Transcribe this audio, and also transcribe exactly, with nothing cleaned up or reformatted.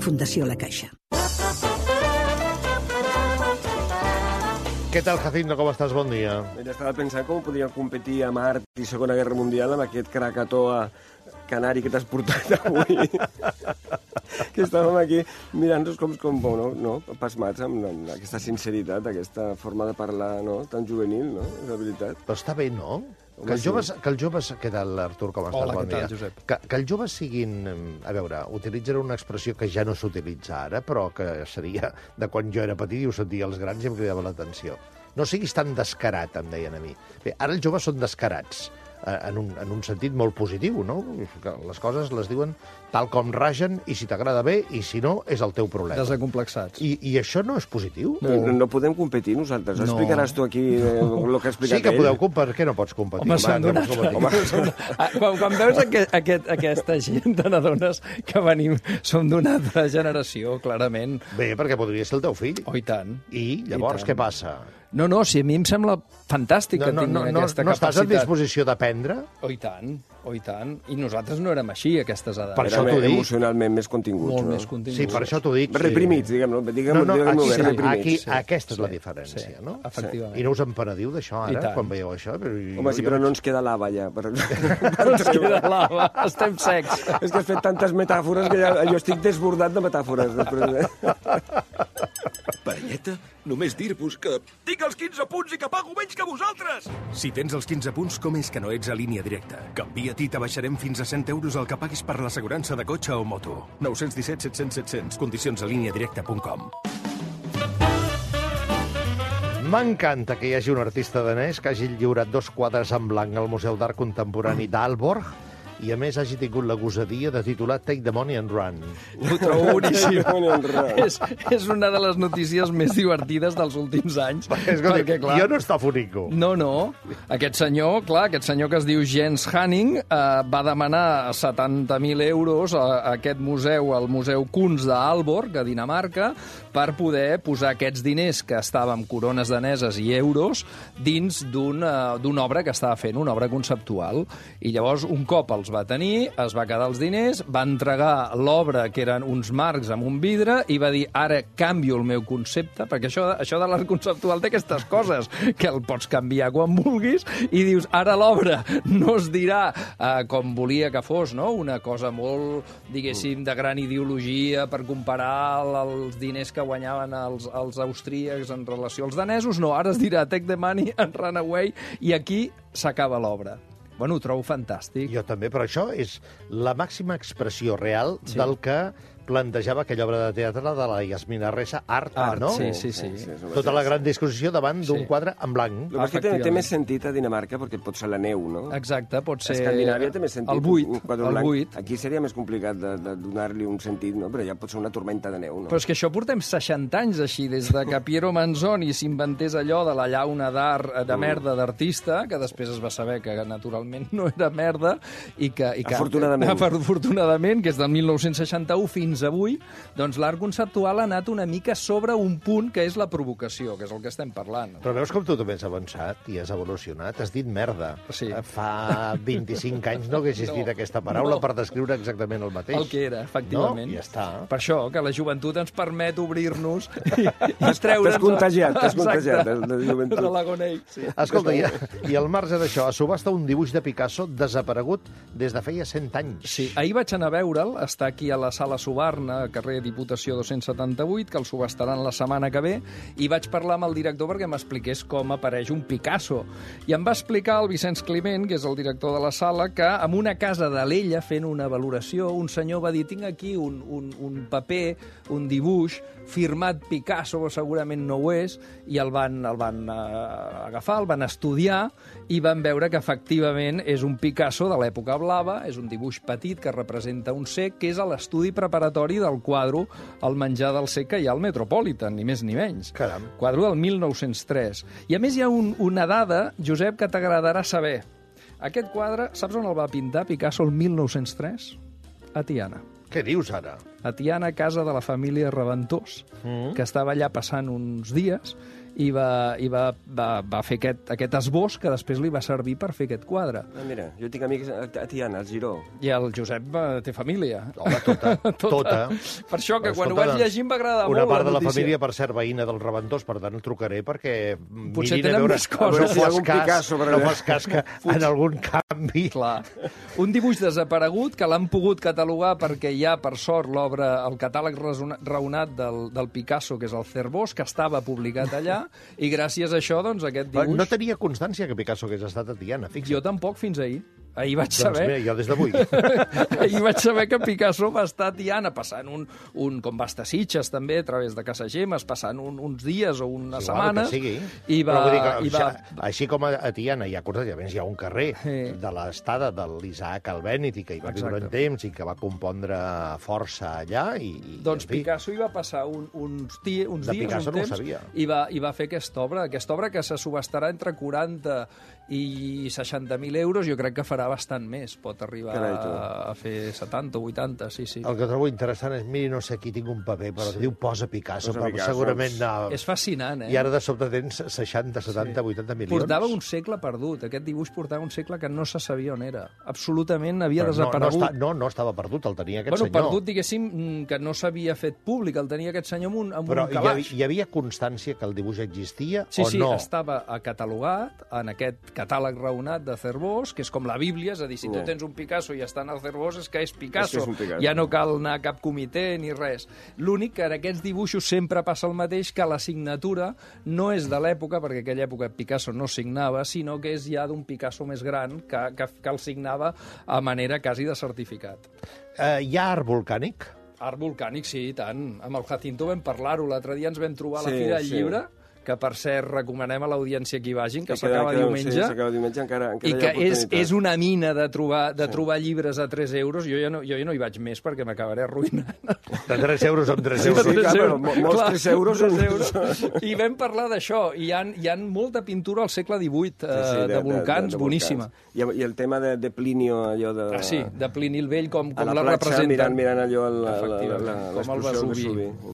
Fundació La Caixa. Què tal, Jacinto? Com estàs? Bon dia. Mira, estava pensant com podíem competir a Mart i Segona Guerra Mundial amb aquest Krakatoa canari que t'has portat avui. Que estàvem aquí mirant-nos com, com no, no, pasmats amb, amb aquesta sinceritat, aquesta forma de parlar, no?, tan juvenil, no?, és la veritat. Però està bé, no? Que els joves... Que els joves... Què tal, Artur, com estàs? Hola, bon què tal, dia. Josep? Que, que els joves siguin... A veure, utilitzen una expressió que ja no s'utilitza ara, però que seria de quan jo era petit i ho sentia als grans i em cridava l'atenció. No siguis tan descarat, em deien a mi. Bé, ara els joves són descarats, en un, en un sentit molt positiu, no? Que les coses les diuen tal com ragen, i si t'agrada bé, i si no, és el teu problema. Desacomplexats. I, I això no és positiu? No, o... no podem competir nosaltres. No. Explicaràs tu aquí eh, el que ha explicat Sí que ell? podeu competir. Per què no pots competir? Home, s'han donat. Quan, quan veus aquest, aquest, aquesta gent, te n'adones que venim, som d'una altra generació, clarament. Bé, perquè podria ser el teu fill. Oh, i tant. I llavors I què passa? No, no, si a mi em sembla fantàstic que no, no, tinguin no, aquesta no, no capacitat. estàs en disposició d'aprendre? Oh, i tant, oh, i tant. I nosaltres no érem així, a aquestes edats. Per això Érem t'ho dic. emocionalment més continguts. Molt no? més continguts. Sí, per això t'ho dic. Reprimits, diguem-ho. Diguem, no, no, diguem aquí, bé, sí, reprimits. aquí, sí. aquesta és la Sí, diferència, sí, no? efectivament. I no us en penediu d'això, I ara, tant. quan veieu això? Però jo, Home, sí, però no ens queda lava, ja. Per... No ens queda lava, estem secs. És que has fet tantes metàfores que ja, jo estic desbordat de metàfores. Després. Parelleta, només dir-vos que tinc els quinze punts i que pago menys que vosaltres! Si tens els quinze punts, com és que no ets a línia directa? Canvia't i t'abaixarem fins a cent euros el que paguis per l'assegurança de cotxe o moto. nou cents disset set cents set cents. Condicions a línia directa punt com. M'encanta que hi hagi un artista danès que hagi lliurat dos quadres en blanc al Museu d'Art Contemporani d'Aalborg i, a més, hagi tingut la gosadia de titular Take the Money and Run. Ho trobo boníssim. és, és una de les notícies més divertides dels últims anys. Escolta, perquè, clar, jo no estafonico. No, no. Aquest senyor, clar, aquest senyor que es diu Jens Hanning, eh, va demanar setanta mil euros a, a aquest museu, al Museu Kunst d'Aalborg, a Dinamarca, per poder posar aquests diners que estaven corones daneses i euros dins d'una uh, obra que estava fent, una obra conceptual. I llavors, un cop els va tenir, es va quedar els diners, va entregar l'obra, que eren uns marcs amb un vidre, i va dir, ara canvio el meu concepte, perquè això, això de l'art conceptual té aquestes coses, que el pots canviar quan vulguis, i dius, ara l'obra no es dirà uh, com volia que fos, no? Una cosa molt, diguéssim, de gran ideologia per comparar els diners que guanyaven els, els austríacs en relació als danesos. No, ara es dirà take the money and run away, i aquí s'acaba l'obra. Bueno, ho trobo fantàstic. Jo també, però això és la màxima expressió real sí. del que plantejava aquella obra de teatre de la Yasmina Reza, Art, Art, no? sí, sí, sí. sí, sí Tota la gran discussió davant d'un Sí. quadre en blanc. El que té, té més sentit a Dinamarca perquè pot ser la neu, no? Exacte, pot ser... Escandinàvia té més sentit. El buit, un quadre el blanc. buit. Aquí seria més complicat de, de donar-li un sentit, no? Però ja pot ser una tormenta de neu, no? Però és que això portem seixanta anys així, des de que Piero Manzoni s'inventés allò de la llauna d'art de merda d'artista, que després es va saber que naturalment no era merda, i que... I que Afortunadament. Afortunadament, que és del mil nou-cents seixanta-u fins avui, doncs l'art conceptual ha anat una mica sobre un punt que és la provocació, que és el que estem parlant. Però veus com tu també has avançat i has evolucionat? Has dit merda. Sí. Fa vint-i-cinc anys no haguessis No, dit aquesta paraula no. per descriure exactament el mateix. El que era, efectivament. No? Ja està. Per això, que la joventut ens permet obrir-nos i, i treure'ns... T'has contagiat, t'has contagiat, Exacte. de- de joventut. De l'agonell, sí. Escolta, i, i al marge d'això, a subhasta un dibuix de Picasso desaparegut des de feia cent anys. Sí, ahir vaig anar a veure'l, està aquí a la Sala Subarna, carrer Diputació dos-cents setanta-vuit, que el subhastaran la setmana que ve, i vaig parlar amb el director perquè m'expliqués com apareix un Picasso. I em va explicar el Vicenç Climent, que és el director de la sala, que en una casa d'Alella, fent una valoració, un senyor va dir, tinc aquí un, un, un paper, un dibuix, firmat Picasso, segurament no ho és, i el van, el van uh, agafar, el van estudiar, i van veure que efectivament és un Picasso de l'època blava, és un dibuix petit que representa un cec, que és a l'estudi preparatori del quadre El menjar del cec que hi ha al Metropolitan, ni més ni menys. Caram. Quadre del mil nou-cents tres. I a més hi ha un, una dada, Josep, que t'agradarà saber. Aquest quadre, saps on el va pintar Picasso el mil nou-cents tres? A Tiana. Què dius ara? A Tiana, a casa de la família Reventós, mm. que estava allà passant uns dies, i va, i va, va, va fer aquest, aquest esbós que després li va servir per fer aquest quadre. Ah, mira, jo tinc amics a a Tiana, al Giró. I el Josep va, té família. Home, tota, tota. Per això que Escolta, quan ho vaig doncs, llegir em va agradar una molt part de la notícia. família, per cert, veïna dels Reventós, per tant, trucaré perquè Potser mirin a tenen veure, més coses. no Si hi ha fos algun cas, Picasso per no allà. fos cas que en algun canvi... Clar. Un dibuix desaparegut que l'han pogut catalogar perquè hi ha, per sort, l'obra, el catàleg resona- raonat del, del Picasso, que és el Cérvol, que estava publicat allà, i gràcies a això, doncs, aquest dibuix... No tenia constància que Picasso hagués estat a Tiana, fixa't. Jo tampoc fins ahir. Ahir vaig Doncs saber... mira, jo des d'avui. Ahir vaig saber que Picasso va estar a Tiana passant un, un... com va estar a Sitges, també, a través de Casa Gemes, passant un, uns dies o unes Igual que setmanes. sigui. I va... Però vull dir que, i va... Així com a, a Tiana hi ha coses, a més hi ha un carrer Sí. de l'estada de l'Isaac Albéniz, i que hi va viure Exacte. un temps i que va compondre força allà. I, i Doncs en fi, Picasso hi va passar un, uns, di, uns De dies, Picasso un no ho temps, sabia. i va, i va fer aquesta obra, aquesta obra que se subestarà entre quaranta i seixanta mil euros, jo crec que farà bastant més, pot arribar Carai, tu. a, a fer setanta o vuitanta, sí, sí. el que trobo interessant és, miri, no sé, aquí tinc un paper, però que diu posa Picasso, Posa però Picasso. segurament no. És fascinant, eh? I ara de sobte tens seixanta, setanta, vuitanta milions. Portava un segle perdut, aquest dibuix portava un segle que no se sabia on era. Absolutament havia Però no, no, desaparegut. està, no, no estava perdut, el tenia aquest bueno, senyor. perdut, diguéssim, mm, que no s'havia fet públic, el tenia aquest senyor amb un, amb Però un hi calaix. havia, hi havia constància que el dibuix existia Sí, o sí, no? estava catalogat en aquest catàleg raonat de Cérvol, que és com la Bíblia, és a dir, si tu Ja. tens un Picasso i està en el Cérvol, és que és Picasso. És que és un Picasso. Ja no cal anar a cap comitè ni res. L'únic que en aquests dibuixos sempre passa el mateix, que la signatura no és de l'època, perquè aquella època Picasso no signava, sinó que és ja d'un Picasso més gran que, que, que el signava a manera quasi de certificat. Eh, hi ha art volcànic? Art volcànic, sí, i tant. Amb el Jacinto vam parlar-ho. L'altre dia ens vam trobar a la Sí, Fira del sí. Llibre, que per cert recomanem a l'audiència que hi vagin, que Sí, s'acaba que- diumenge. Sí, s'acaba diumenge, encara, encara I hi ha que és, oportunitat. és una mina de trobar, de sí. trobar llibres a tres euros. Jo ja no, jo ja no hi vaig més perquè m'acabaré arruïnant. De tres euros en tres Sí, euros. sí, clar, però mo- molts tres euros tres són- euros. I vam parlar d'això. I hi ha, hi ha molta pintura al segle divuit, eh, Sí, sí, de, volcans, boníssima. I, I el tema de, de Plinio, allò de... Ah, sí, de Plini el Vell, com, a com la la platja, representen. mirant, mirant allò, la, la, la, Efectivament, la, com el l'explosió del Vesuvi. Vesuvi.